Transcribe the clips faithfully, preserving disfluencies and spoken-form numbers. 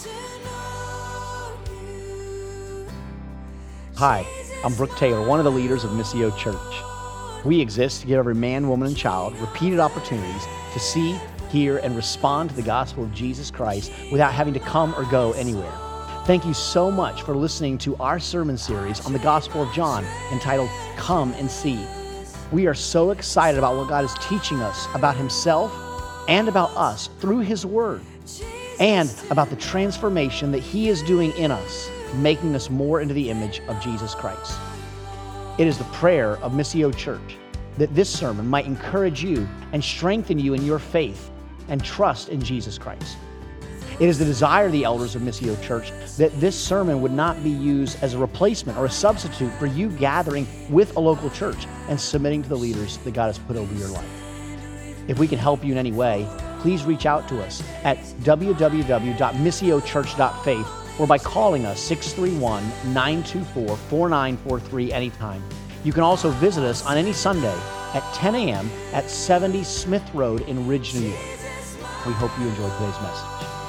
Hi, I'm Brooke Taylor, one of the leaders of Missio Church. We exist to give every man, woman, and child repeated opportunities to see, hear, and respond to the gospel of Jesus Christ without having to come or go anywhere. Thank you so much for listening to our sermon series on the Gospel of John entitled Come and See. We are so excited about what God is teaching us about Himself and about us through His Word, and about the transformation that He is doing in us, making us more into the image of Jesus Christ. It is the prayer of Missio Church that this sermon might encourage you and strengthen you in your faith and trust in Jesus Christ. It is the desire of the elders of Missio Church that this sermon would not be used as a replacement or a substitute for you gathering with a local church and submitting to the leaders that God has put over your life. If we can help you in any way, please reach out to us at w w w dot missio church dot faith or by calling us six three one, nine two four, four nine four three anytime. You can also visit us on any Sunday at ten a.m. at seventy Smith Road in Ridge, New York. We hope you enjoyed today's message.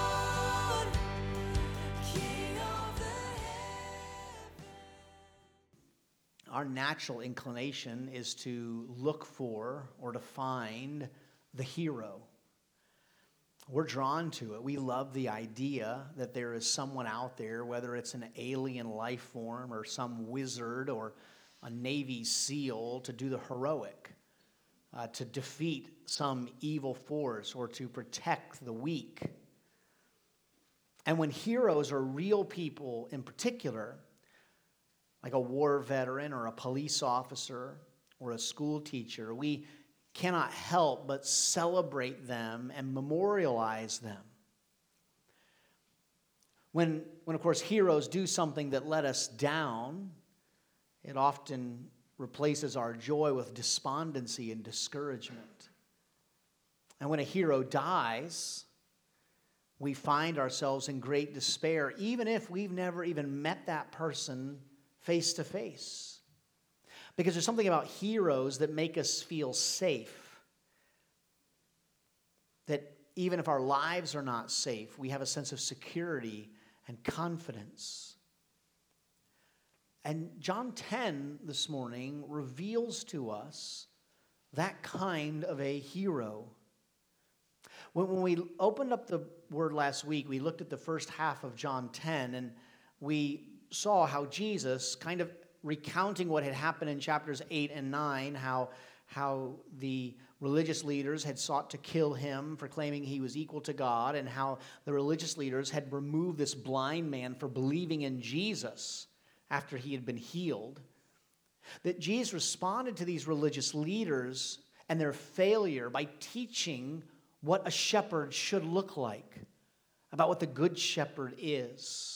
Our natural inclination is to look for or to find the hero. We're drawn to it. We love the idea that there is someone out there, whether it's an alien life form or some wizard or a Navy SEAL, to do the heroic, uh, to defeat some evil force or to protect the weak. And when heroes are real people in particular, like a war veteran or a police officer or a school teacher, we cannot help but celebrate them and memorialize them. When, when, of course, heroes do something that let us down, it often replaces our joy with despondency and discouragement. And when a hero dies, we find ourselves in great despair, even if we've never even met that person face to face. Because there's something about heroes that make us feel safe. That even if our lives are not safe, we have a sense of security and confidence. And John ten this morning reveals to us that kind of a hero. When, when we opened up the Word last week, we looked at the first half of John ten, and we saw how Jesus, kind of recounting what had happened in chapters eight and nine, how, how the religious leaders had sought to kill him for claiming he was equal to God, and how the religious leaders had removed this blind man for believing in Jesus after he had been healed. That Jesus responded to these religious leaders and their failure by teaching what a shepherd should look like, about what the good shepherd is.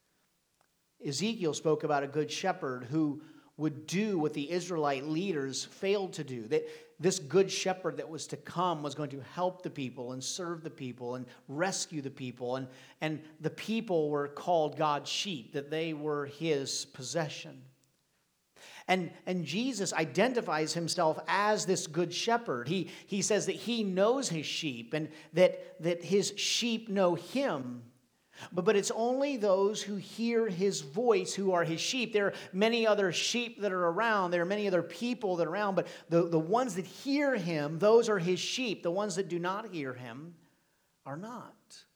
Ezekiel spoke about a good shepherd who would do what the Israelite leaders failed to do. That this good shepherd that was to come was going to help the people and serve the people and rescue the people. And, and the people were called God's sheep, that they were His possession. And, and Jesus identifies Himself as this good shepherd. He, he says that He knows His sheep and that, that His sheep know Him. But, but it's only those who hear His voice who are His sheep. There are many other sheep that are around. There are many other people that are around. But the, the ones that hear Him, those are His sheep. The ones that do not hear Him are not.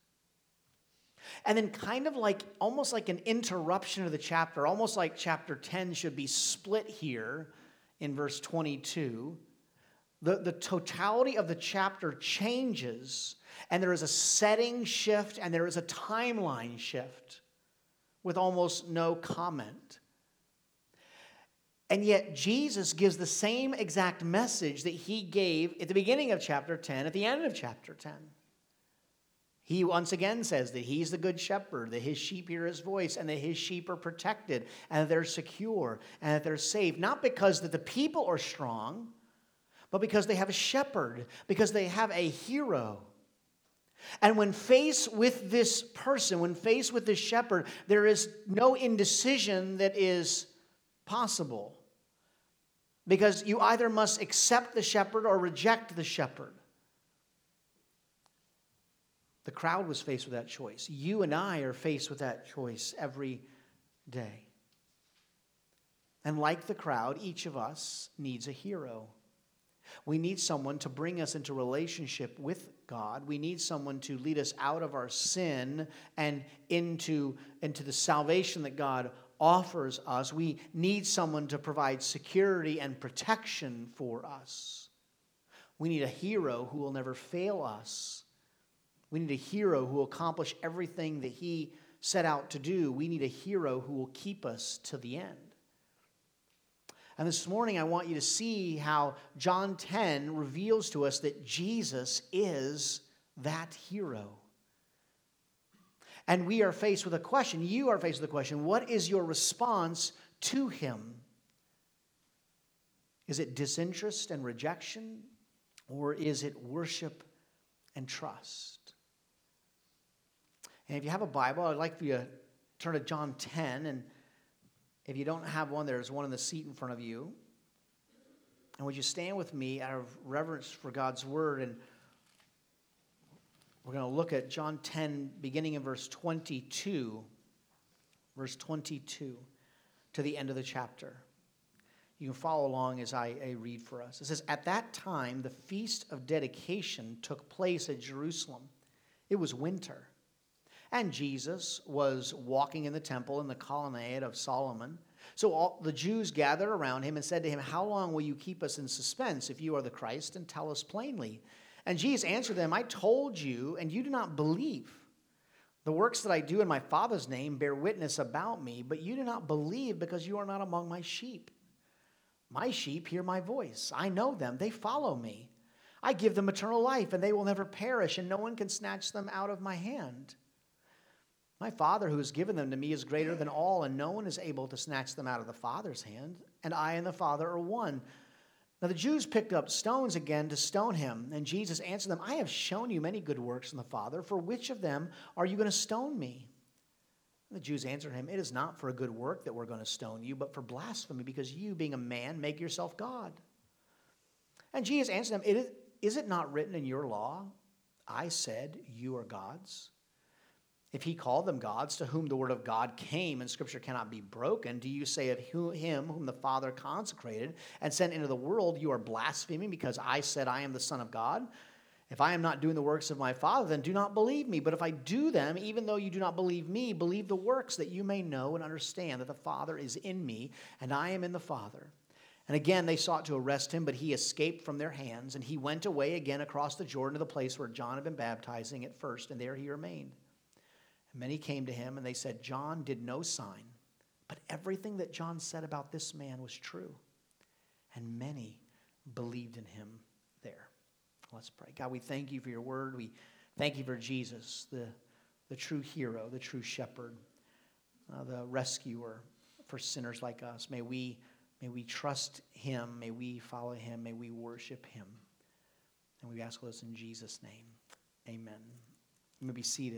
And then kind of like, almost like an interruption of the chapter, almost like chapter ten should be split here in verse twenty-two. The, the totality of the chapter changes, and there is a setting shift and there is a timeline shift with almost no comment. And yet Jesus gives the same exact message that He gave at the beginning of chapter ten, at the end of chapter ten. He once again says that He's the good shepherd, that His sheep hear His voice, and that His sheep are protected, and that they're secure, and that they're safe. Not because that the people are strong, but because they have a shepherd, because they have a hero. And when faced with this person, when faced with this shepherd, there is no indecision that is possible. Because you either must accept the shepherd or reject the shepherd. The crowd was faced with that choice. You and I are faced with that choice every day. And like the crowd, each of us needs a hero. We need someone to bring us into relationship with God. We need someone to lead us out of our sin and into, into the salvation that God offers us. We need someone to provide security and protection for us. We need a hero who will never fail us. We need a hero who will accomplish everything that he set out to do. We need a hero who will keep us to the end. And this morning, I want you to see how John ten reveals to us that Jesus is that hero. And we are faced with a question. You are faced with a question. What is your response to him? Is it disinterest and rejection? Or is it worship and trust? And if you have a Bible, I'd like for you to turn to John ten. And if you don't have one, there's one in the seat in front of you. And would you stand with me out of reverence for God's word? And we're going to look at John ten, beginning in verse twenty-two. Verse twenty-two to the end of the chapter. You can follow along as I, I read for us. It says, "At that time, the feast of dedication took place at Jerusalem. It was winter. And Jesus was walking in the temple in the colonnade of Solomon. So all the Jews gathered around him and said to him, 'How long will you keep us in suspense? If you are the Christ, and tell us plainly.' And Jesus answered them, 'I told you, and you do not believe. The works that I do in my Father's name bear witness about me, but you do not believe because you are not among my sheep. My sheep hear my voice. I know them. They follow me. I give them eternal life, and they will never perish, and no one can snatch them out of my hand. My Father who has given them to me is greater than all, and no one is able to snatch them out of the Father's hand, and I and the Father are one.' Now the Jews picked up stones again to stone him, and Jesus answered them, 'I have shown you many good works from the Father. For which of them are you going to stone me?' And the Jews answered him, 'It is not for a good work that we're going to stone you, but for blasphemy, because you, being a man, make yourself God.' And Jesus answered them, it is, 'Is it not written in your law, I said, you are gods? If he called them gods, to whom the word of God came, and Scripture cannot be broken, do you say of him whom the Father consecrated and sent into the world, you are blaspheming because I said I am the Son of God? If I am not doing the works of my Father, then do not believe me. But if I do them, even though you do not believe me, believe the works, that you may know and understand that the Father is in me, and I am in the Father.' And again they sought to arrest him, but he escaped from their hands, and he went away again across the Jordan to the place where John had been baptizing at first, and there he remained. Many came to him, and they said, 'John did no sign, but everything that John said about this man was true.' And many believed in him there." Let's pray. God, we thank you for your word. We thank you for Jesus, the, the true hero, the true shepherd, uh, the rescuer for sinners like us. May we, may we trust him. May we follow him. May we worship him. And we ask this in Jesus' name. Amen. You may be seated.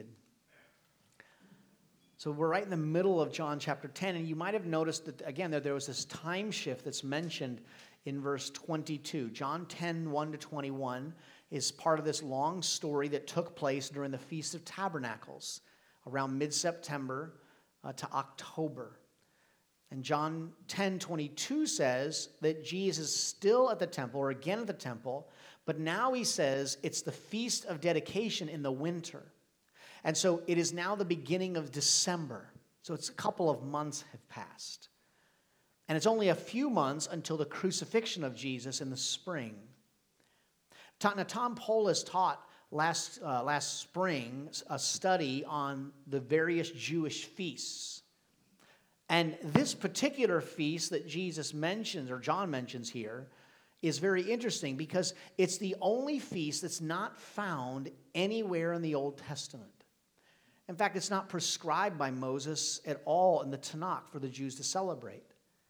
So we're right in the middle of John chapter ten, and you might have noticed that, again, that there was this time shift that's mentioned in verse twenty-two. John ten, one to twenty-one is part of this long story that took place during the Feast of Tabernacles, around mid-September uh, to October. And John ten, twenty-two says that Jesus is still at the temple, or again at the temple, but now he says it's the Feast of Dedication in the winter. And so it is now the beginning of December. So it's a couple of months have passed. And it's only a few months until the crucifixion of Jesus in the spring. Now, Tom Polis taught last, uh, last spring a study on the various Jewish feasts. And this particular feast that Jesus mentions, or John mentions here, is very interesting because it's the only feast that's not found anywhere in the Old Testament. In fact, it's not prescribed by Moses at all in the Tanakh for the Jews to celebrate.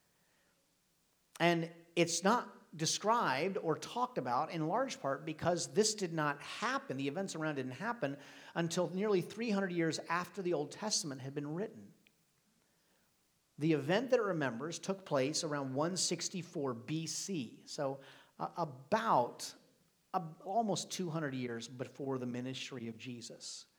And it's not described or talked about in large part because this did not happen, the events around it didn't happen until nearly three hundred years after the Old Testament had been written. The event that it remembers took place around one sixty-four B C, so uh, about uh, almost two hundred years before the ministry of Jesus.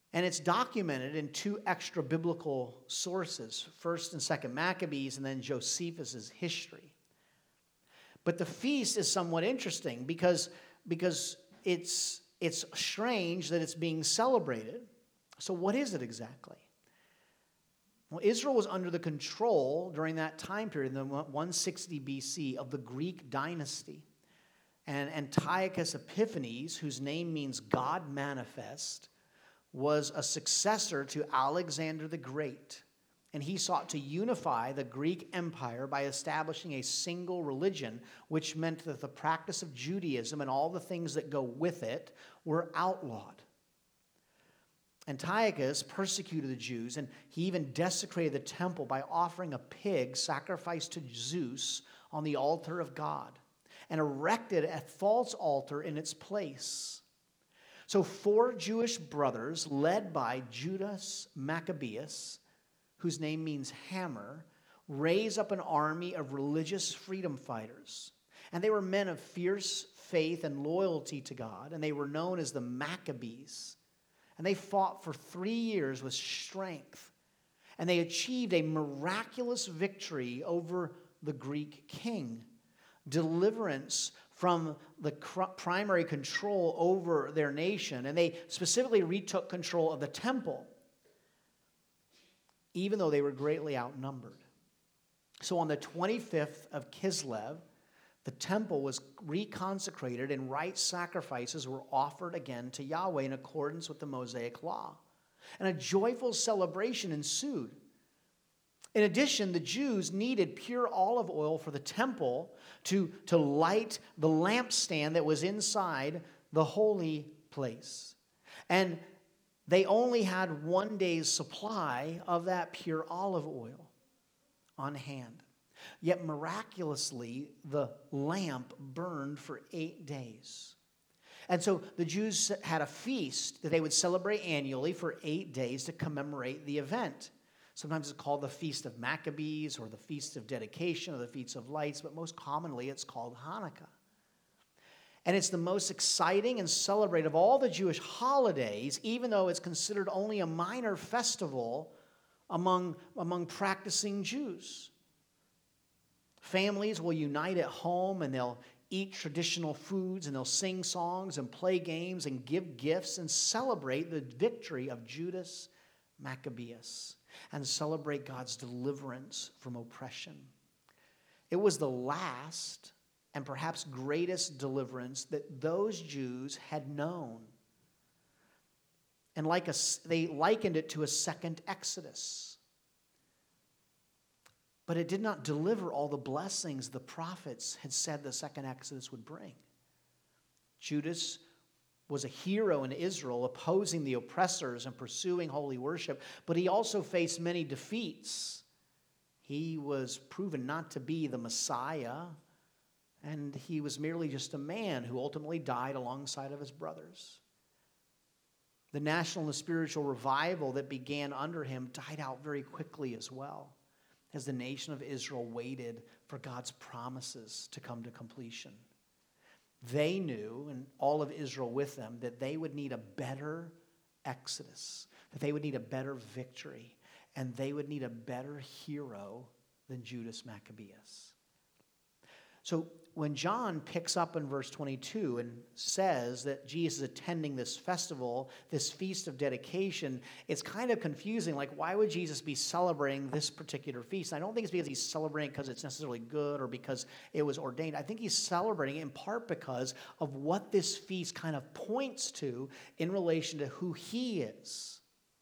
And it's documented in two extra biblical sources, First and Second Maccabees, and then Josephus' history. But the feast is somewhat interesting because, because it's, it's strange that it's being celebrated. So what is it exactly? Well, Israel was under the control during that time period, in the one sixty B C, of the Greek dynasty. And Antiochus Epiphanes, whose name means God manifest, was a successor to Alexander the Great. And he sought to unify the Greek Empire by establishing a single religion, which meant that the practice of Judaism and all the things that go with it were outlawed. Antiochus persecuted the Jews, and he even desecrated the temple by offering a pig sacrificed to Zeus on the altar of God, and erected a false altar in its place. So four Jewish brothers, led by Judas Maccabeus, whose name means hammer, raise up an army of religious freedom fighters. And they were men of fierce faith and loyalty to God, and they were known as the Maccabees. And they fought for three years with strength, and they achieved a miraculous victory over the Greek king, deliverance from the primary control over their nation, and they specifically retook control of the temple, even though they were greatly outnumbered. So on the twenty-fifth of Kislev, the temple was reconsecrated and right sacrifices were offered again to Yahweh in accordance with the Mosaic law. And a joyful celebration ensued. In addition, the Jews needed pure olive oil for the temple to, to light the lampstand that was inside the holy place. And they only had one day's supply of that pure olive oil on hand. Yet miraculously, the lamp burned for eight days. And so the Jews had a feast that they would celebrate annually for eight days to commemorate the event. Sometimes it's called the Feast of Maccabees or the Feast of Dedication or the Feast of Lights, but most commonly it's called Hanukkah. And it's the most exciting and celebrated of all the Jewish holidays, even though it's considered only a minor festival among, among practicing Jews. Families will unite at home and they'll eat traditional foods and they'll sing songs and play games and give gifts and celebrate the victory of Judas Maccabeus and celebrate God's deliverance from oppression. It was the last and perhaps greatest deliverance that those Jews had known. And like a, they likened it to a second Exodus. But it did not deliver all the blessings the prophets had said the second Exodus would bring. Judas was a hero in Israel, opposing the oppressors and pursuing holy worship, but he also faced many defeats. He was proven not to be the Messiah, and he was merely just a man who ultimately died alongside of his brothers. The national and spiritual revival that began under him died out very quickly as well, as the nation of Israel waited for God's promises to come to completion. They knew, and all of Israel with them, that they would need a better Exodus, that they would need a better victory, and they would need a better hero than Judas Maccabeus. So when John picks up in verse twenty-two and says that Jesus is attending this festival, this feast of dedication, it's kind of confusing. Like, why would Jesus be celebrating this particular feast? I don't think it's because he's celebrating because it's necessarily good or because it was ordained. I think he's celebrating in part because of what this feast kind of points to in relation to who he is.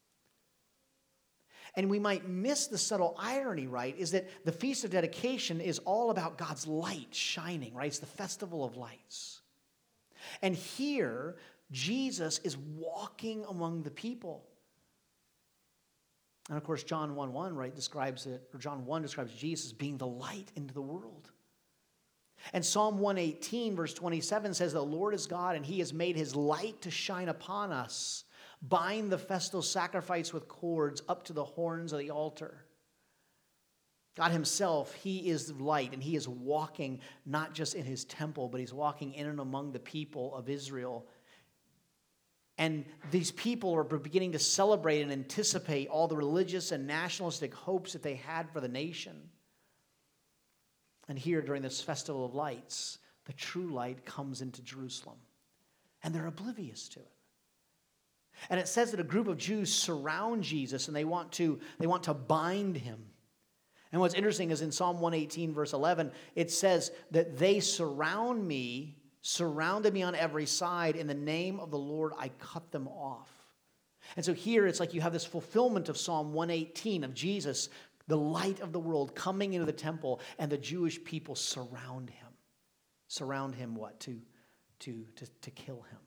And we might miss the subtle irony, right, is that the Feast of Dedication is all about God's light shining, right? It's the festival of lights. And here, Jesus is walking among the people. And of course, John one one, right, describes it, or John one describes Jesus as being the light into the world. And Psalm one eighteen, verse twenty-seven says, the Lord is God, and he has made his light to shine upon us. Bind the festal sacrifice with cords up to the horns of the altar. God himself, he is light, and he is walking not just in his temple, but he's walking in and among the people of Israel. And these people are beginning to celebrate and anticipate all the religious and nationalistic hopes that they had for the nation. And here, during this festival of lights, the true light comes into Jerusalem. And they're oblivious to it. And it says that a group of Jews surround Jesus and they want to, they want to bind him. And what's interesting is in Psalm one eighteen, verse eleven, it says that they surround me, surrounded me on every side. In the name of the Lord, I cut them off. And so here it's like you have this fulfillment of Psalm one eighteen of Jesus, the light of the world, coming into the temple, and the Jewish people surround him. Surround him what? To, to, to, to kill him.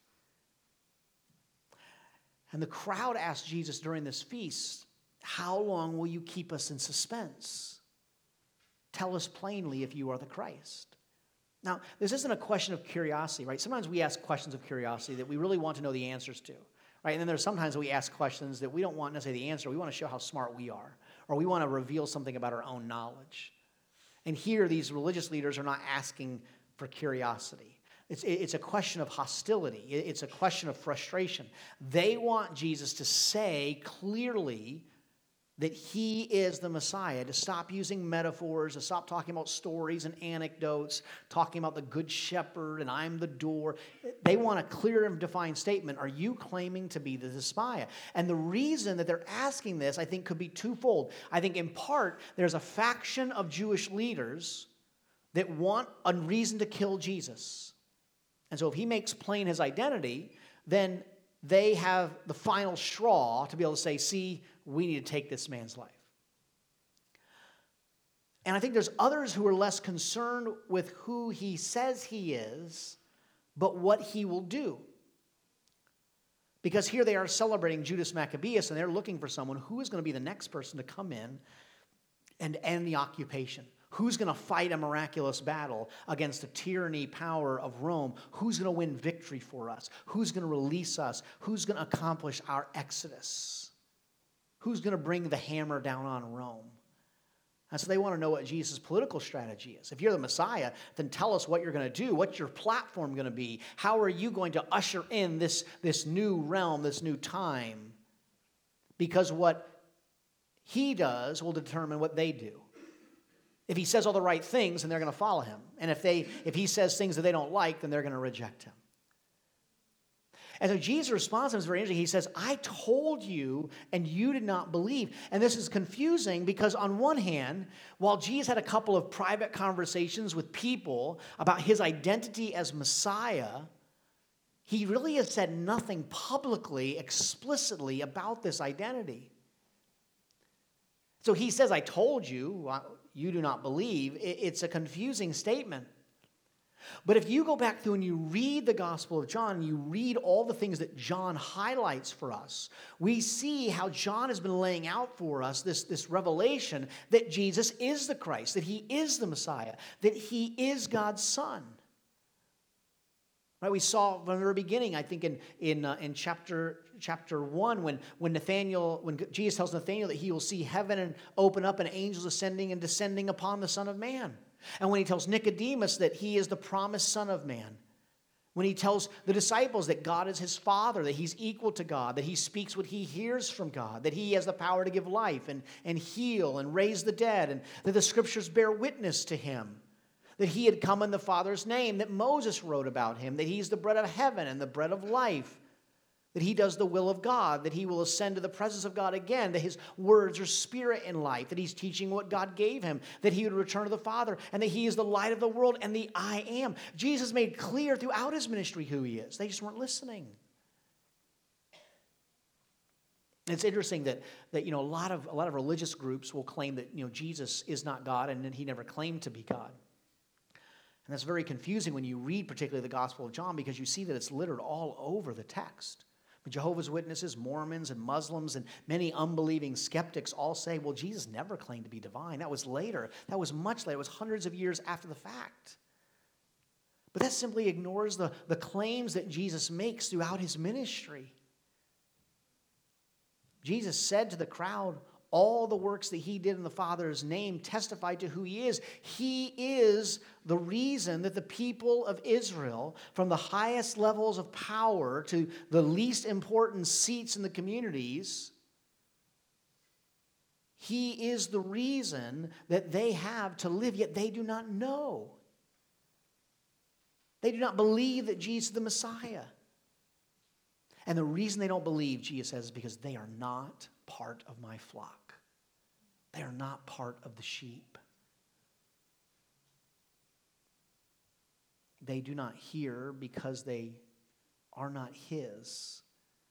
And the crowd asked Jesus during this feast, how long will you keep us in suspense? Tell us plainly if you are the Christ. Now, this isn't a question of curiosity, right? Sometimes we ask questions of curiosity that we really want to know the answers to, right? And then there's sometimes we ask questions that we don't want necessarily the answer. We want to show how smart we are, or we want to reveal something about our own knowledge. And here, these religious leaders are not asking for curiosity. It's, it's a question of hostility. It's a question of frustration. They want Jesus to say clearly that he is the Messiah, to stop using metaphors, to stop talking about stories and anecdotes, talking about the good shepherd and I'm the door. They want a clear and defined statement. Are you claiming to be the Messiah? And the reason that they're asking this, I think, could be twofold. I think in part, there's a faction of Jewish leaders that want a reason to kill Jesus. And so if he makes plain his identity, then they have the final straw to be able to say, see, we need to take this man's life. And I think there's others who are less concerned with who he says he is, but what he will do. Because here they are celebrating Judas Maccabeus, and they're looking for someone who is going to be the next person to come in and end the occupation. Who's going to fight a miraculous battle against the tyranny power of Rome? Who's going to win victory for us? Who's going to release us? Who's going to accomplish our exodus? Who's going to bring the hammer down on Rome? And so they want to know what Jesus' political strategy is. If you're the Messiah, then tell us what you're going to do. What's your platform going to be? How are you going to usher in this, this new realm, this new time? Because what he does will determine what they do. If he says all the right things, then they're going to follow him. And if they, if he says things that they don't like, then they're going to reject him. And so Jesus' response is very interesting. He says, I told you, and you did not believe. And this is confusing because on one hand, while Jesus had a couple of private conversations with people about his identity as Messiah, he really has said nothing publicly, explicitly about this identity. So he says, I told you, you do not believe. It's a confusing statement. But if you go back through and you read the Gospel of John, and you read all the things that John highlights for us, we see how John has been laying out for us this, this revelation that Jesus is the Christ, that he is the Messiah, that he is God's Son. Right, we saw from the very beginning, I think in in uh, in chapter chapter one, when when Nathaniel, when Jesus tells Nathaniel that he will see heaven and open up and angels ascending and descending upon the Son of Man, and when he tells Nicodemus that he is the promised Son of Man, when he tells the disciples that God is his Father, that he's equal to God, that he speaks what he hears from God, that he has the power to give life and and heal and raise the dead, and that the Scriptures bear witness to him. That he had come in the Father's name, that Moses wrote about him, that he's the bread of heaven and the bread of life, that he does the will of God, that he will ascend to the presence of God again, that his words are spirit and life, that he's teaching what God gave him, that he would return to the Father, and that he is the light of the world and the I am. Jesus made clear throughout his ministry who he is. They just weren't listening. It's interesting that, that you know, a lot of, a lot of religious groups will claim that, you know, Jesus is not God and that he never claimed to be God. And that's very confusing when you read particularly the Gospel of John, because you see that it's littered all over the text. But Jehovah's Witnesses, Mormons, and Muslims, and many unbelieving skeptics all say, well, Jesus never claimed to be divine. That was later. That was much later. It was hundreds of years after the fact. But that simply ignores the, the claims that Jesus makes throughout his ministry. Jesus said to the crowd all the works that he did in the Father's name testify to who he is. He is the reason that the people of Israel, from the highest levels of power to the least important seats in the communities, he is the reason that they have to live, yet they do not know. They do not believe that Jesus is the Messiah. And the reason they don't believe, Jesus says, is because they are not part of my flock. They are not part of the sheep. They do not hear because they are not his.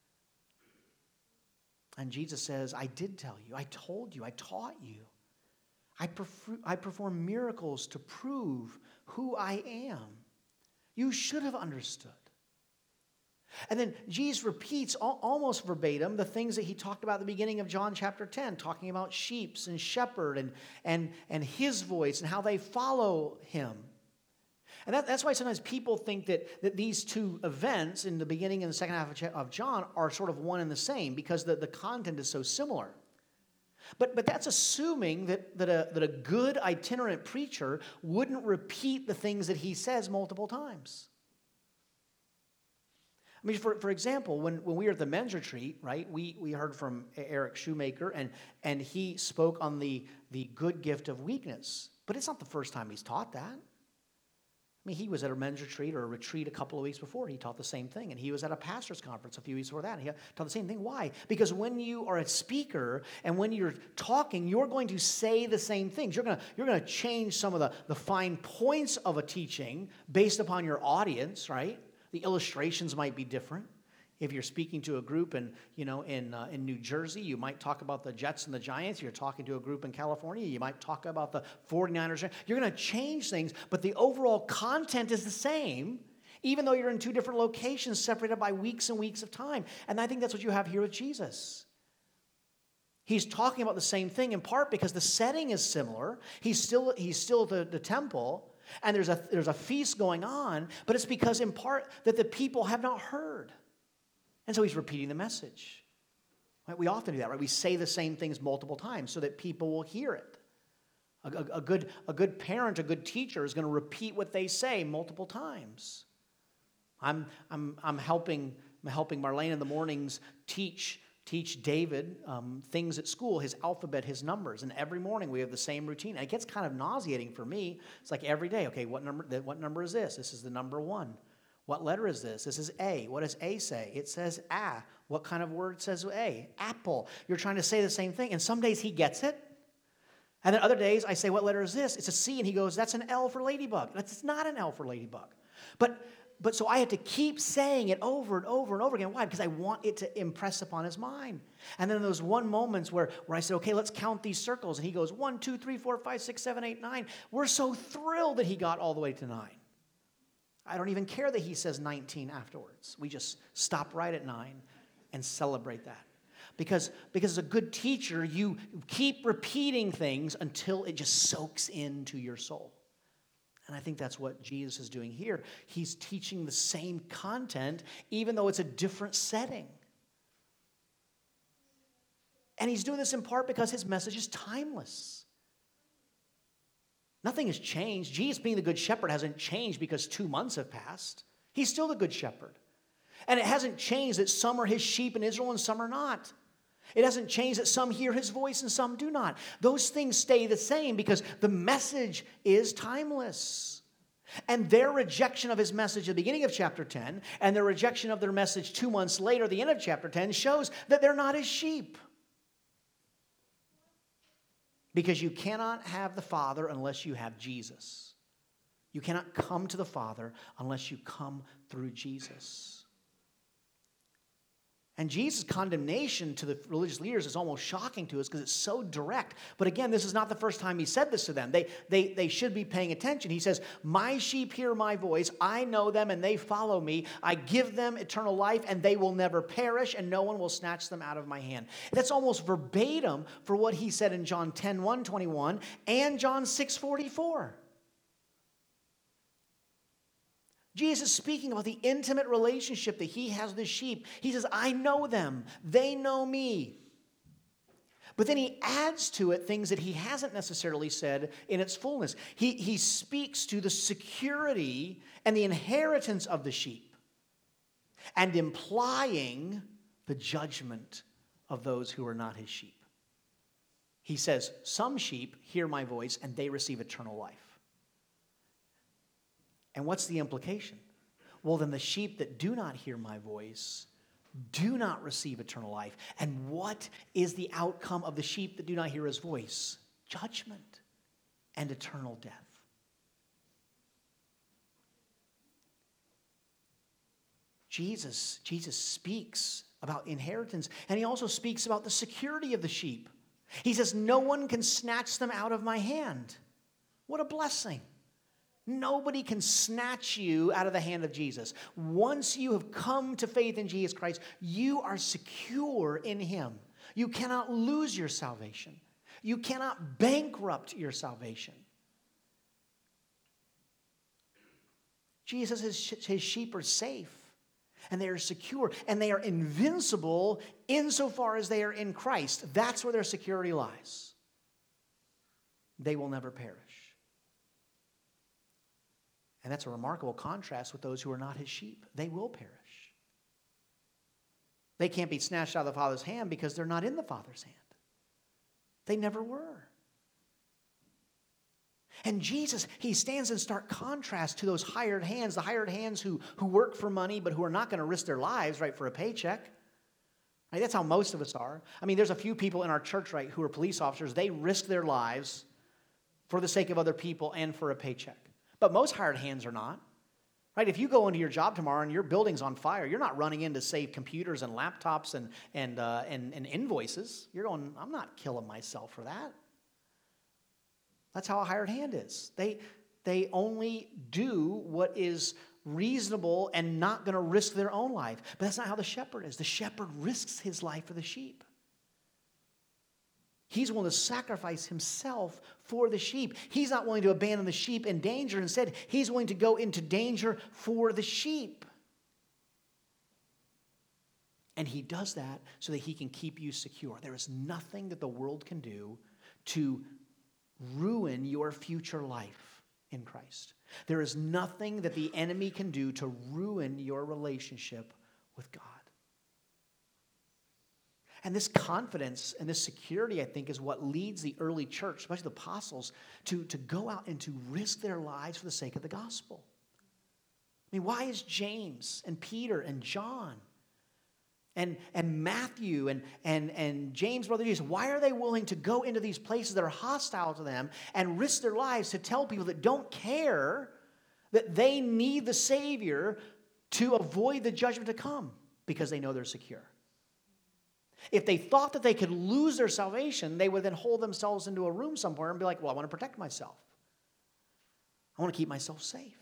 And Jesus says, I did tell you, I told you, I taught you. I, perf- I perform miracles to prove who I am. You should have understood. And then Jesus repeats al- almost verbatim the things that he talked about at the beginning of John chapter ten, talking about sheep and shepherd and, and, and his voice and how they follow him. And that, that's why sometimes people think that, that these two events in the beginning and the second half of, of John are sort of one and the same because the, the content is so similar. But, but that's assuming that, that, a, that a good itinerant preacher wouldn't repeat the things that he says multiple times. I mean, for, for example, when, when we were at the men's retreat, right, we, we heard from Eric Shoemaker, and, and he spoke on the, the good gift of weakness. But it's not the first time he's taught that. I mean, he was at a men's retreat or a retreat a couple of weeks before. He taught the same thing. And he was at a pastor's conference a few weeks before that. And he taught the same thing. Why? Because when you are a speaker and when you're talking, you're going to say the same things. You're going to, you're going to change some of the, the fine points of a teaching based upon your audience, right? The illustrations might be different. If you're speaking to a group in, you know, in, uh, in New Jersey, you might talk about the Jets and the Giants. If you're talking to a group in California, you might talk about the forty-niners. You're going to change things, but the overall content is the same, even though you're in two different locations separated by weeks and weeks of time. And I think that's what you have here with Jesus. He's talking about the same thing in part because the setting is similar. He's still, he's still the, the temple, and there's a, there's a feast going on, but it's because in part that the people have not heard. And so he's repeating the message. Right? We often do that, right? We say the same things multiple times so that people will hear it. A, a, a, good, a good parent, a good teacher is going to repeat what they say multiple times. I'm, I'm, I'm, helping, I'm helping Marlene in the mornings teach, teach David um, things at school, his alphabet, his numbers. And every morning we have the same routine. And it gets kind of nauseating for me. It's like every day, okay, what number, what number is this? This is the number one. What letter is this? This is A. What does A say? It says A. What kind of word says A? Apple. You're trying to say the same thing. And some days he gets it. And then other days I say, what letter is this? It's a C. And he goes, that's an L for ladybug. That's not an L for ladybug. But, but so I have to keep saying it over and over and over again. Why? Because I want it to impress upon his mind. And then those one moments where, where I say, okay, let's count these circles. And he goes, one, two, three, four, five, six, seven, eight, nine. We're so thrilled that he got all the way to nine. I don't even care that he says nineteen afterwards. We just stop right at nine and celebrate that. Because, because as a good teacher, you keep repeating things until it just soaks into your soul. And I think that's what Jesus is doing here. He's teaching the same content, even though it's a different setting. And he's doing this in part because his message is timeless. Nothing has changed. Jesus being the good shepherd hasn't changed because two months have passed. He's still the good shepherd. And it hasn't changed that some are his sheep in Israel and some are not. It hasn't changed that some hear his voice and some do not. Those things stay the same because the message is timeless. And their rejection of his message at the beginning of chapter ten and their rejection of their message two months later at the end of chapter ten shows that they're not his sheep. Because you cannot have the Father unless you have Jesus. You cannot come to the Father unless you come through Jesus. And Jesus' condemnation to the religious leaders is almost shocking to us because it's so direct. But again, this is not the first time he said this to them. They, they, they should be paying attention. He says, my sheep hear my voice. I know them and they follow me. I give them eternal life and they will never perish and no one will snatch them out of my hand. That's almost verbatim for what he said in John ten, one, twenty-one and John six, forty-four. Jesus is speaking about the intimate relationship that he has with the sheep. He says, I know them. They know me. But then he adds to it things that he hasn't necessarily said in its fullness. He, he speaks to the security and the inheritance of the sheep, and implying the judgment of those who are not his sheep. He says, some sheep hear my voice and they receive eternal life. And what's the implication? Well, then the sheep that do not hear my voice do not receive eternal life. And what is the outcome of the sheep that do not hear his voice? Judgment and eternal death. Jesus, Jesus speaks about inheritance, and he also speaks about the security of the sheep. He says, no one can snatch them out of my hand. What a blessing. Nobody can snatch you out of the hand of Jesus. Once you have come to faith in Jesus Christ, you are secure in him. You cannot lose your salvation. You cannot bankrupt your salvation. Jesus, his, his sheep are safe, and they are secure, and they are invincible insofar as they are in Christ. That's where their security lies. They will never perish. And that's a remarkable contrast with those who are not his sheep. They will perish. They can't be snatched out of the Father's hand because they're not in the Father's hand. They never were. And Jesus, he stands in stark contrast to those hired hands, the hired hands who, who work for money but who are not going to risk their lives, right, for a paycheck. Right? That's how most of us are. I mean, there's a few people in our church, right, who are police officers. They risk their lives for the sake of other people and for a paycheck. But most hired hands are not. Right? If you go into your job tomorrow and your building's on fire, you're not running in to save computers and laptops and, and, uh, and, and invoices. You're going, I'm not killing myself for that. That's how a hired hand is. They, they only do what is reasonable and not going to risk their own life. But that's not how the shepherd is. The shepherd risks his life for the sheep. He's willing to sacrifice himself for the sheep. He's not willing to abandon the sheep in danger. Instead, he's willing to go into danger for the sheep. And he does that so that he can keep you secure. There is nothing that the world can do to ruin your future life in Christ. There is nothing that the enemy can do to ruin your relationship with God. And this confidence and this security, I think, is what leads the early church, especially the apostles, to, to go out and to risk their lives for the sake of the gospel. I mean, why is James and Peter and John and, and Matthew and, and, and James, brother Jesus, why are they willing to go into these places that are hostile to them and risk their lives to tell people that don't care that they need the Savior to avoid the judgment to come? Because they know they're secure. If they thought that they could lose their salvation, they would then hold themselves into a room somewhere and be like, well, I want to protect myself. I want to keep myself safe.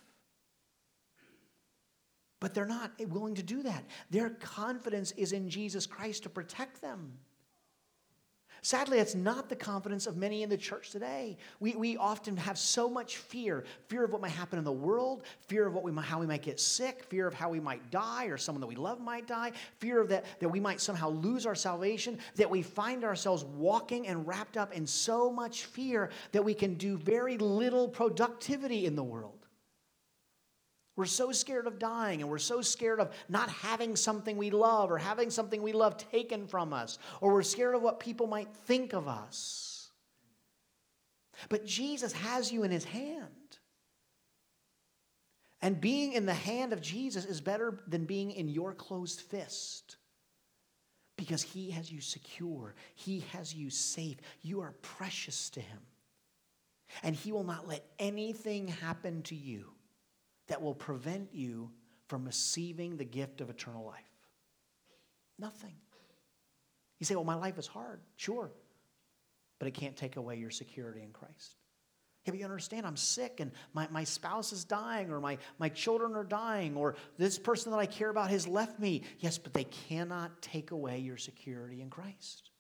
But they're not willing to do that. Their confidence is in Jesus Christ to protect them. Sadly, that's not the confidence of many in the church today. We, we often have so much fear. Fear of what might happen in the world, fear of what we might, how we might get sick, fear of how we might die or someone that we love might die, fear of that, that we might somehow lose our salvation, that we find ourselves walking and wrapped up in so much fear that we can do very little productivity in the world. We're so scared of dying, and we're so scared of not having something we love or having something we love taken from us, or we're scared of what people might think of us. But Jesus has you in his hand. And being in the hand of Jesus is better than being in your closed fist, because he has you secure. He has you safe. You are precious to him. And he will not let anything happen to you that will prevent you from receiving the gift of eternal life. Nothing. You say, well, my life is hard. Sure. But it can't take away your security in Christ. Yeah, but you understand, I'm sick and my, my spouse is dying, or my, my children are dying, or this person that I care about has left me. Yes, but they cannot take away your security in Christ.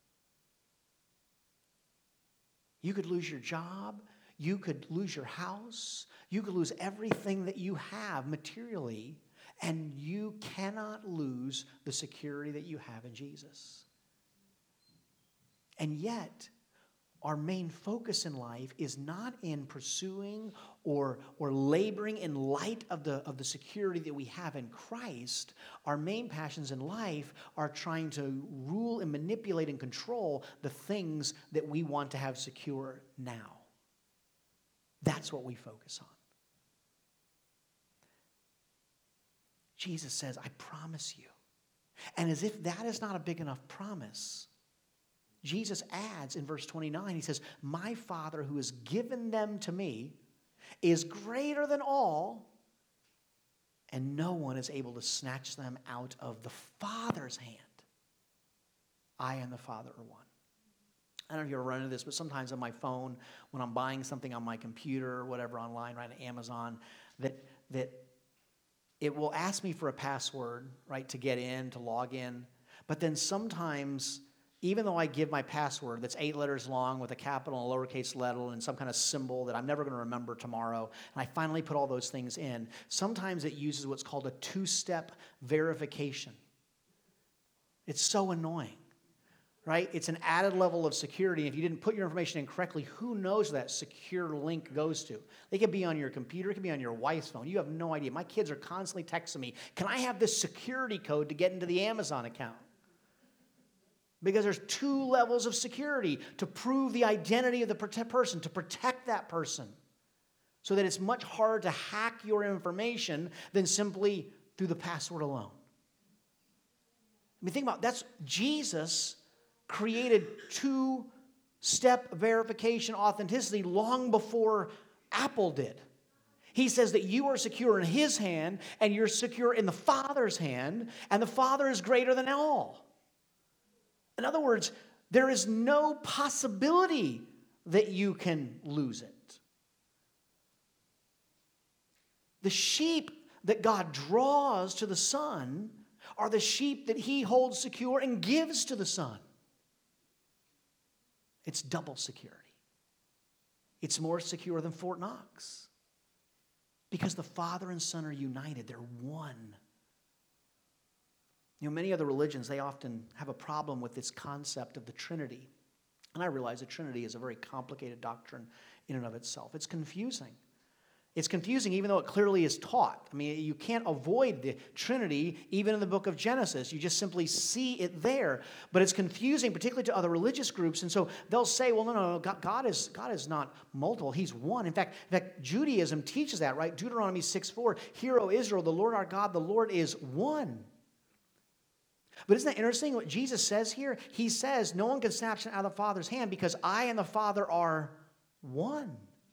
You could lose your job. You could lose your house. You could lose everything that you have materially, and you cannot lose the security that you have in Jesus. And yet, our main focus in life is not in pursuing or, or laboring in light of the, of the security that we have in Christ. Our main passions in life are trying to rule and manipulate and control the things that we want to have secure now. That's what we focus on. Jesus says, I promise you. And as if that is not a big enough promise, Jesus adds in verse twenty-nine, he says, my Father who has given them to me is greater than all, and no one is able to snatch them out of the Father's hand. I and the Father are one. I don't know if you ever run into this, but sometimes on my phone, when I'm buying something on my computer or whatever online, right, on Amazon, that, that it will ask me for a password, right, to get in, to log in. But then sometimes, even though I give my password that's eight letters long with a capital and a lowercase letter and some kind of symbol that I'm never going to remember tomorrow, and I finally put all those things in, sometimes it uses what's called a two-step verification. It's so annoying, right? It's an added level of security. If you didn't put your information in correctly, who knows where that secure link goes to? They could be on your computer. It could be on your wife's phone. You have no idea. My kids are constantly texting me, can I have this security code to get into the Amazon account? Because there's two levels of security to prove the identity of the person, to protect that person, so that it's much harder to hack your information than simply through the password alone. I mean, think about it. That's Jesus created two-step verification authenticity long before Apple did. He says that you are secure in His hand, and you're secure in the Father's hand, and the Father is greater than all. In other words, there is no possibility that you can lose it. The sheep that God draws to the Son are the sheep that He holds secure and gives to the Son. It's double security. It's more secure than Fort Knox. Because the Father and Son are united. They're one. You know, many other religions, they often have a problem with this concept of the Trinity. And I realize the Trinity is a very complicated doctrine in and of itself. It's confusing. It's confusing even though it clearly is taught. I mean, you can't avoid the Trinity even in the book of Genesis. You just simply see it there. But it's confusing, particularly to other religious groups. And so they'll say, well, no, no, no, God, God is, God is not multiple. He's one. In fact, in fact, Judaism teaches that, right? Deuteronomy six four, Hear, O Israel, the Lord our God, the Lord is one. But isn't that interesting what Jesus says here? He says, no one can snatch it out of the Father's hand because I and the Father are one.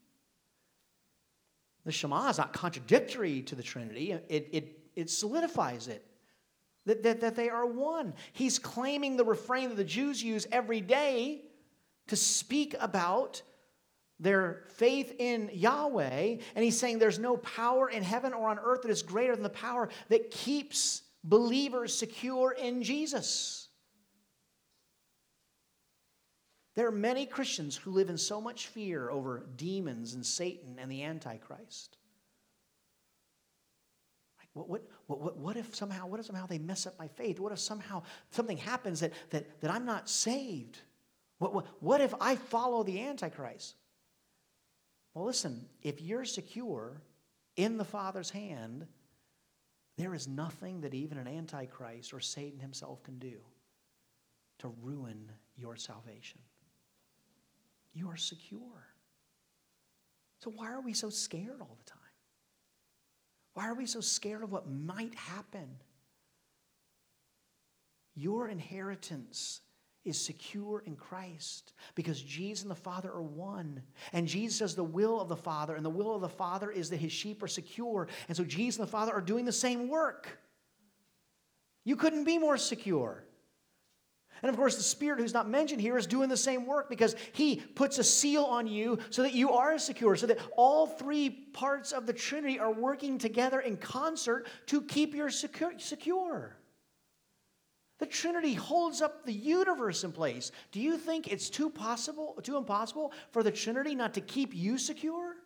The Shema is not contradictory to the Trinity. It, it, it solidifies it, that, that, that they are one. He's claiming the refrain that the Jews use every day to speak about their faith in Yahweh. And he's saying there's no power in heaven or on earth that is greater than the power that keeps believers secure in Jesus. There are many Christians who live in so much fear over demons and Satan and the Antichrist. What, what, what, what if somehow, what if somehow they mess up my faith? What if somehow something happens that, that, that I'm not saved? What, what, what if I follow the Antichrist? Well, listen, if you're secure in the Father's hand, there is nothing that even an Antichrist or Satan himself can do to ruin your salvation. You are secure. So why are we so scared all the time? Why are we so scared of what might happen? Your inheritance is secure in Christ because Jesus and the Father are one. And Jesus does the will of the Father, and the will of the Father is that His sheep are secure. And so Jesus and the Father are doing the same work. You couldn't be more secure. And of course, the Spirit, who's not mentioned here, is doing the same work because He puts a seal on you so that you are secure, so that all three parts of the Trinity are working together in concert to keep you secure. The Trinity holds up the universe in place. Do you think it's too possible, too impossible for the Trinity not to keep you secure?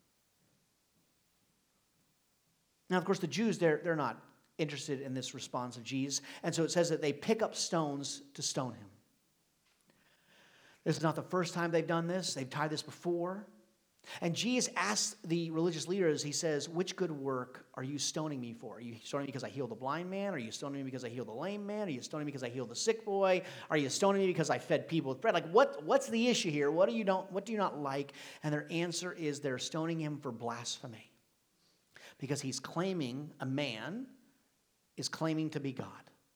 Now, of course, the Jews, they're, they're not interested in this response of Jesus. And so it says that they pick up stones to stone Him. This is not the first time they've done this. They've tried this before. And Jesus asks the religious leaders, he says, which good work are you stoning me for? Are you stoning me because I healed the blind man? Are you stoning me because I healed the lame man? Are you stoning me because I healed the sick boy? Are you stoning me because I fed people with bread? Like, what, what's the issue here? What do you don't, what do you not like? And their answer is they're stoning him for blasphemy. Because he's claiming, a man is claiming to be God.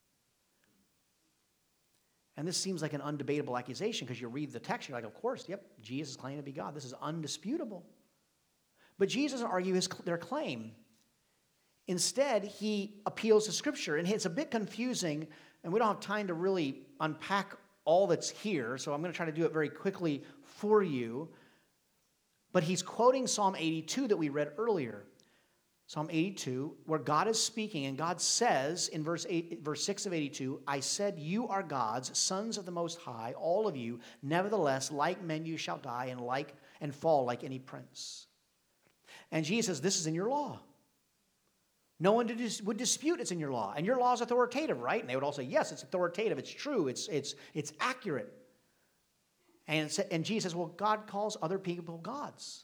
And this seems like an undebatable accusation because you read the text, you're like, of course, yep, Jesus is claiming to be God. This is undisputable. But Jesus doesn't argue his, their claim. Instead, he appeals to Scripture. And it's a bit confusing, and we don't have time to really unpack all that's here, so I'm going to try to do it very quickly for you. But he's quoting Psalm eighty-two that we read earlier. Psalm eighty-two, where God is speaking, and God says in verse eight, verse six of eighty-two, I said, you are gods, sons of the Most High, all of you. Nevertheless, like men you shall die, and like and fall like any prince. And Jesus says, this is in your law. No one would dispute it's in your law. And your law is authoritative, right? And they would all say, yes, it's authoritative, it's true, it's, it's, it's accurate. And, it's, and Jesus says, well, God calls other people gods.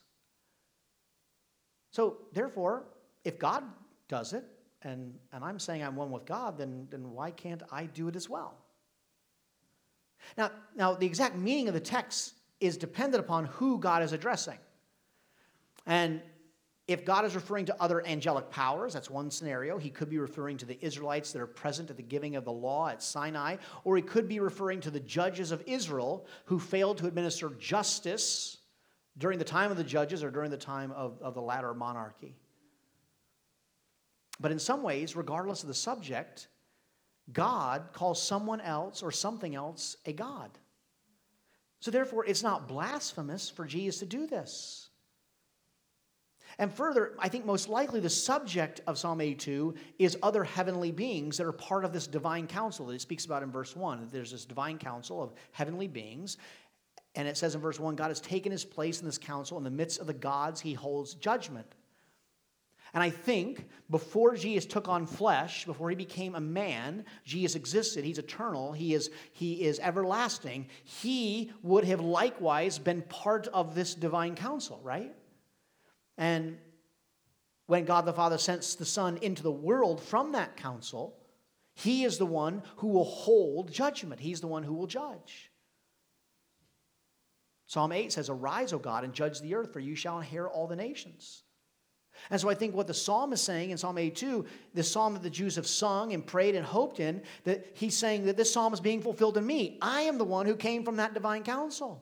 So, therefore, if God does it, and, and I'm saying I'm one with God, then, then why can't I do it as well? Now, now, the exact meaning of the text is dependent upon who God is addressing. And if God is referring to other angelic powers, that's one scenario. He could be referring to the Israelites that are present at the giving of the law at Sinai, or he could be referring to the judges of Israel who failed to administer justice during the time of the judges or during the time of, of the latter monarchy. But in some ways, regardless of the subject, God calls someone else or something else a god. So therefore, it's not blasphemous for Jesus to do this. And further, I think most likely the subject of Psalm eighty-two is other heavenly beings that are part of this divine council that it speaks about in verse one. There's this divine council of heavenly beings. And it says in verse one, God has taken his place in this council. In the midst of the gods, he holds judgment. And I think before Jesus took on flesh, before he became a man, Jesus existed. He's eternal. He is, he is everlasting. He would have likewise been part of this divine council, right? And when God the Father sends the Son into the world from that council, he is the one who will hold judgment. He's the one who will judge. Psalm eight says, arise, O God, and judge the earth, for you shall inherit all the nations. And so I think what the psalm is saying in Psalm eighty-two, the psalm that the Jews have sung and prayed and hoped in, that he's saying that this psalm is being fulfilled in me. I am the one who came from that divine council.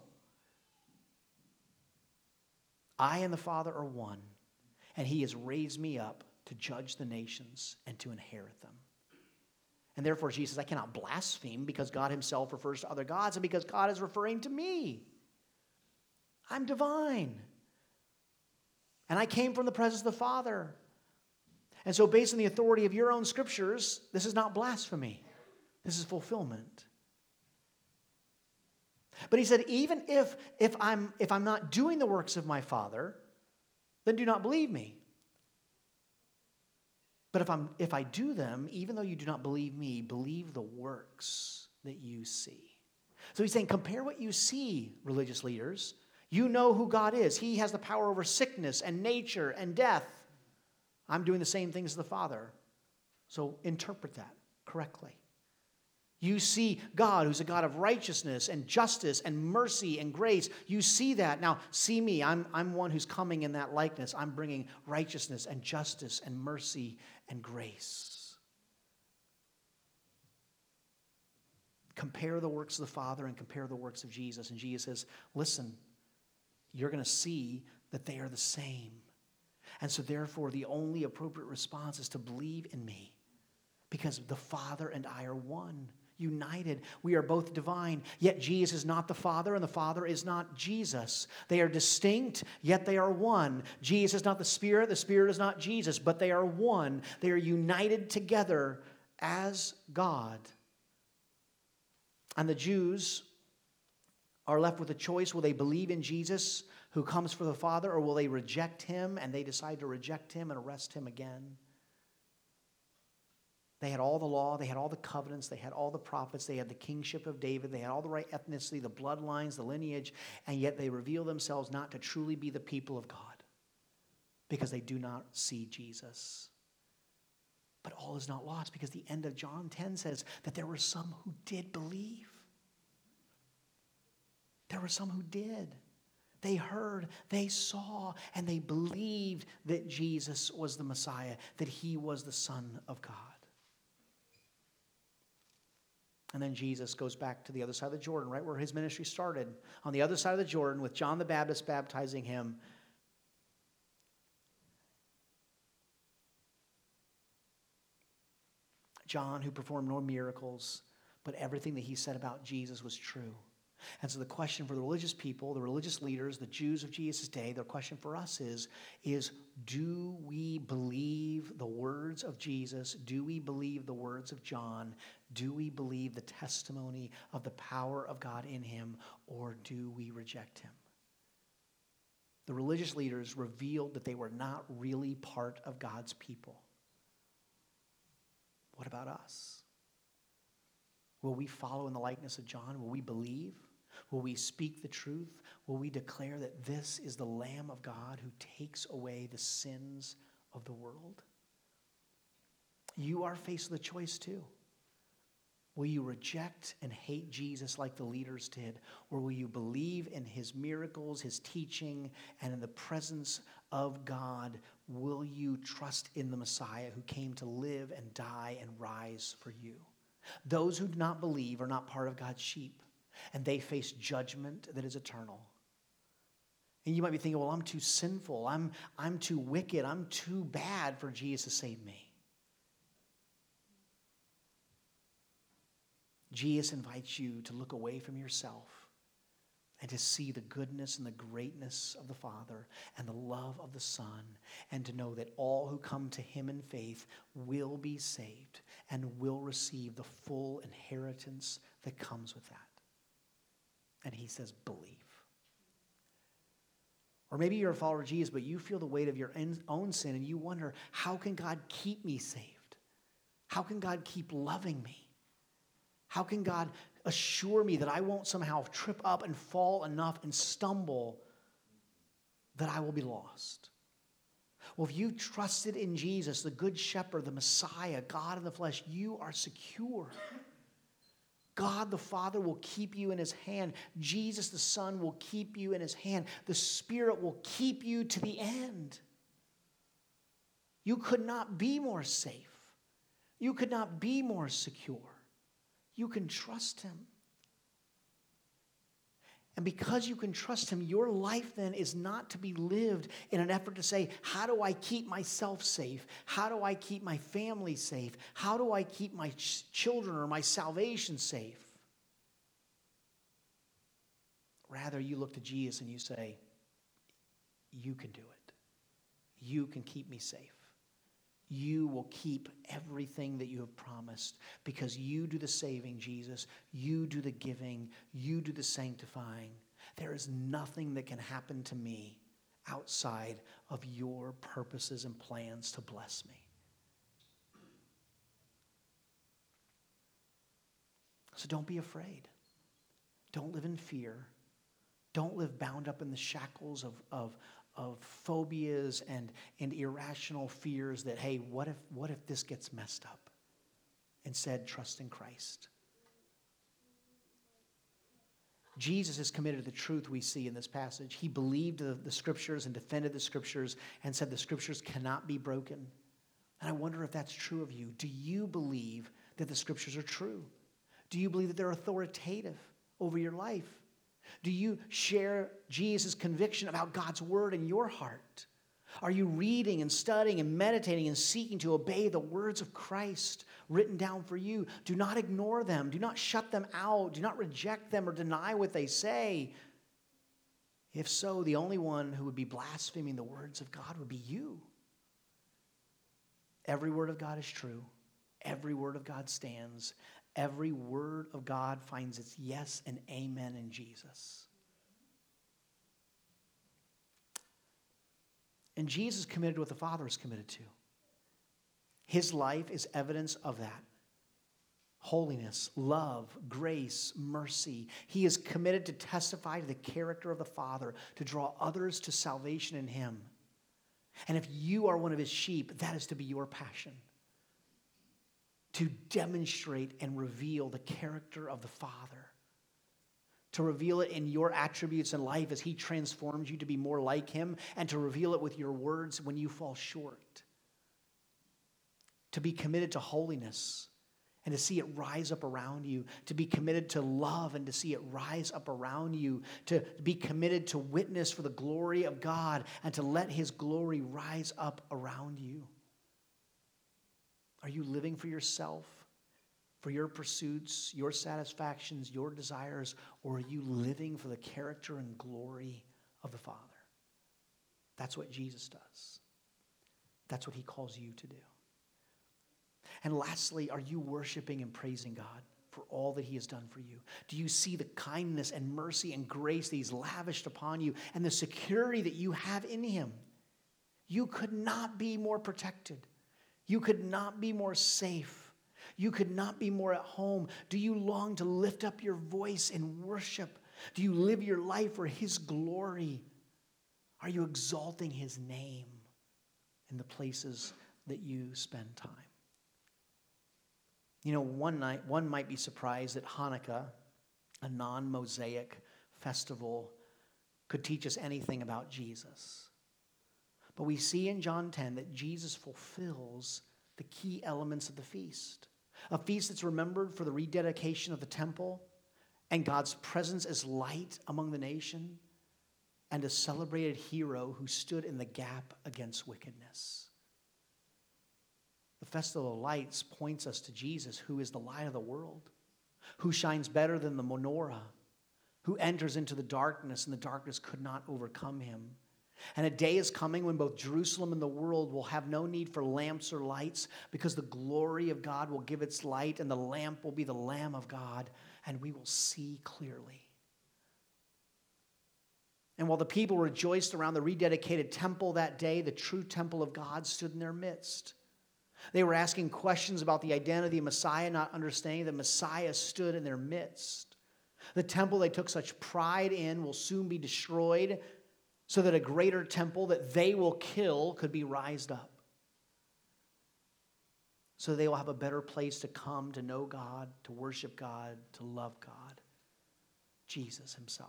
I and the Father are one, and he has raised me up to judge the nations and to inherit them. And therefore, Jesus says, I cannot blaspheme because God himself refers to other gods and because God is referring to me. I'm divine. And I came from the presence of the Father. And so based on the authority of your own scriptures, this is not blasphemy. This is fulfillment. But he said, even if, if, I'm, if I'm not doing the works of my Father, then do not believe me. But if, I'm, if I do them, even though you do not believe me, believe the works that you see. So he's saying, compare what you see, religious leaders. You know who God is. He has the power over sickness and nature and death. I'm doing the same things as the Father. So interpret that correctly. You see God, who's a God of righteousness and justice and mercy and grace. You see that. Now, see me. I'm, I'm one who's coming in that likeness. I'm bringing righteousness and justice and mercy and grace. Compare the works of the Father and compare the works of Jesus. And Jesus says, listen, you're going to see that they are the same. And so therefore, the only appropriate response is to believe in me. Because the Father and I are one, united. We are both divine, yet Jesus is not the Father and the Father is not Jesus. They are distinct, yet they are one. Jesus is not the Spirit, the Spirit is not Jesus, but they are one. They are united together as God. And the Jews are left with a choice. Will they believe in Jesus who comes for the Father, or will they reject him and they decide to reject him and arrest him again? They had all the law, they had all the covenants, they had all the prophets, they had the kingship of David, they had all the right ethnicity, the bloodlines, the lineage, and yet they reveal themselves not to truly be the people of God because they do not see Jesus. But all is not lost, because the end of John ten says that there were some who did believe. There were some who did. They heard, they saw, and they believed that Jesus was the Messiah, that he was the Son of God. And then Jesus goes back to the other side of the Jordan, right where his ministry started. On the other side of the Jordan, with John the Baptist baptizing him. John, who performed no miracles, but everything that he said about Jesus was true. And so the question for the religious people, the religious leaders, the Jews of Jesus' day, the question for us is, is do we believe the words of Jesus? Do we believe the words of John? Do we believe the testimony of the power of God in him, or do we reject him? The religious leaders revealed that they were not really part of God's people. What about us? Will we follow in the likeness of John? Will we believe? Will we speak the truth? Will we declare that this is the Lamb of God who takes away the sins of the world? You are faced with a choice too. Will you reject and hate Jesus like the leaders did? Or will you believe in his miracles, his teaching, and in the presence of God? Will you trust in the Messiah who came to live and die and rise for you? Those who do not believe are not part of God's sheep, and they face judgment that is eternal. And you might be thinking, well, I'm too sinful. I'm, I'm too wicked. I'm too bad for Jesus to save me. Jesus invites you to look away from yourself and to see the goodness and the greatness of the Father and the love of the Son, and to know that all who come to him in faith will be saved and will receive the full inheritance that comes with that. And he says, believe. Or maybe you're a follower of Jesus, but you feel the weight of your own sin, and you wonder, how can God keep me saved? How can God keep loving me? How can God assure me that I won't somehow trip up and fall enough and stumble that I will be lost? Well, if you trusted in Jesus, the Good Shepherd, the Messiah, God in the flesh, you are secure. God the Father will keep you in his hand. Jesus the Son will keep you in his hand. The Spirit will keep you to the end. You could not be more safe. You could not be more secure. You can trust him. And because you can trust him, your life then is not to be lived in an effort to say, how do I keep myself safe? How do I keep my family safe? How do I keep my ch- children or my salvation safe? Rather, you look to Jesus and you say, you can do it. You can keep me safe. You will keep everything that you have promised, because you do the saving, Jesus. You do the giving. You do the sanctifying. There is nothing that can happen to me outside of your purposes and plans to bless me. So don't be afraid. Don't live in fear. Don't live bound up in the shackles of, of, of phobias and, and irrational fears that, hey, what if, what if this gets messed up? Instead, trust in Christ. Jesus is committed to the truth we see in this passage. He believed the, the scriptures and defended the scriptures and said the scriptures cannot be broken. And I wonder if that's true of you. Do you believe that the scriptures are true? Do you believe that they're authoritative over your life? Do you share Jesus' conviction about God's word in your heart? Are you reading and studying and meditating and seeking to obey the words of Christ written down for you? Do not ignore them. Do not shut them out. Do not reject them or deny what they say. If so, the only one who would be blaspheming the words of God would be you. Every word of God is true. Every word of God stands. Every word of God finds its yes and amen in Jesus. And Jesus committed to what the Father is committed to. His life is evidence of that. Holiness, love, grace, mercy. He is committed to testify to the character of the Father, to draw others to salvation in him. And if you are one of his sheep, that is to be your passion. To demonstrate and reveal the character of the Father. To reveal it in your attributes in life as he transforms you to be more like him, and to reveal it with your words when you fall short. To be committed to holiness and to see it rise up around you. To be committed to love and to see it rise up around you. To be committed to witness for the glory of God and to let his glory rise up around you. Are you living for yourself, for your pursuits, your satisfactions, your desires, or are you living for the character and glory of the Father? That's what Jesus does. That's what he calls you to do. And lastly, are you worshiping and praising God for all that he has done for you? Do you see the kindness and mercy and grace that he's lavished upon you and the security that you have in him? You could not be more protected. You could not be more safe. You could not be more at home. Do you long to lift up your voice in worship? Do you live your life for his glory? Are you exalting his name in the places that you spend time? You know, one night, one might be surprised that Hanukkah, a non-Mosaic festival, could teach us anything about Jesus. But we see in John ten that Jesus fulfills the key elements of the feast. A feast that's remembered for the rededication of the temple and God's presence as light among the nation, and a celebrated hero who stood in the gap against wickedness. The Festival of Lights points us to Jesus, who is the light of the world, who shines better than the menorah, who enters into the darkness, and the darkness could not overcome him. And a day is coming when both Jerusalem and the world will have no need for lamps or lights, because the glory of God will give its light, and the lamp will be the Lamb of God, and we will see clearly. And while the people rejoiced around the rededicated temple that day, the true temple of God stood in their midst. They were asking questions about the identity of Messiah, not understanding that Messiah stood in their midst. The temple they took such pride in will soon be destroyed, so that a greater temple that they will kill could be raised up. So they will have a better place to come to know God, to worship God, to love God, Jesus himself.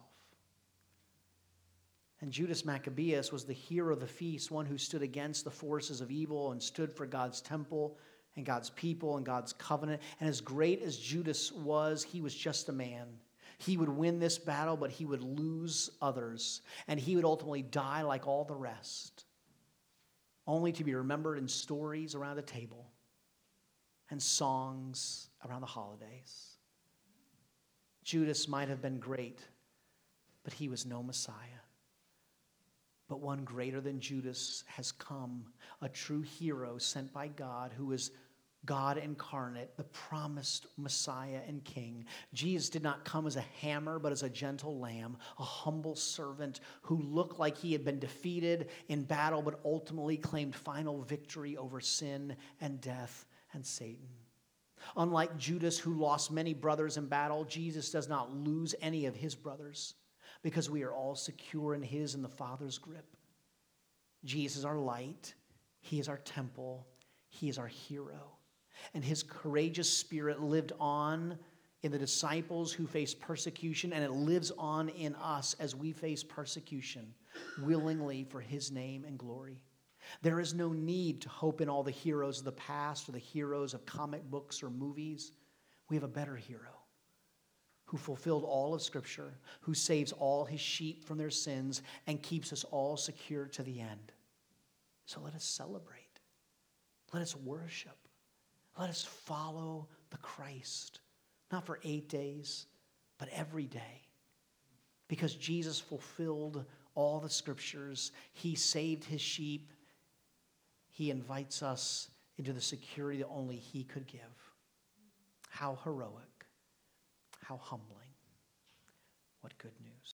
And Judas Maccabeus was the hero of the feast, one who stood against the forces of evil and stood for God's temple and God's people and God's covenant. And as great as Judas was, he was just a man. He would win this battle, but he would lose others. And he would ultimately die like all the rest, only to be remembered in stories around a table and songs around the holidays. Judas might have been great, but he was no Messiah. But one greater than Judas has come, a true hero sent by God, who is God incarnate, the promised Messiah and King. Jesus did not come as a hammer, but as a gentle lamb, a humble servant who looked like he had been defeated in battle, but ultimately claimed final victory over sin and death and Satan. Unlike Judas, who lost many brothers in battle, Jesus does not lose any of his brothers, because we are all secure in his and the Father's grip. Jesus is our light. He is our temple. He is our hero. And his courageous spirit lived on in the disciples who faced persecution, and it lives on in us as we face persecution willingly for his name and glory. There is no need to hope in all the heroes of the past or the heroes of comic books or movies. We have a better hero, who fulfilled all of Scripture, who saves all his sheep from their sins and keeps us all secure to the end. So let us celebrate. Let us worship. Let us follow the Christ, not for eight days, but every day. Because Jesus fulfilled all the Scriptures. He saved his sheep. He invites us into the security that only he could give. How heroic. How humbling. What good news.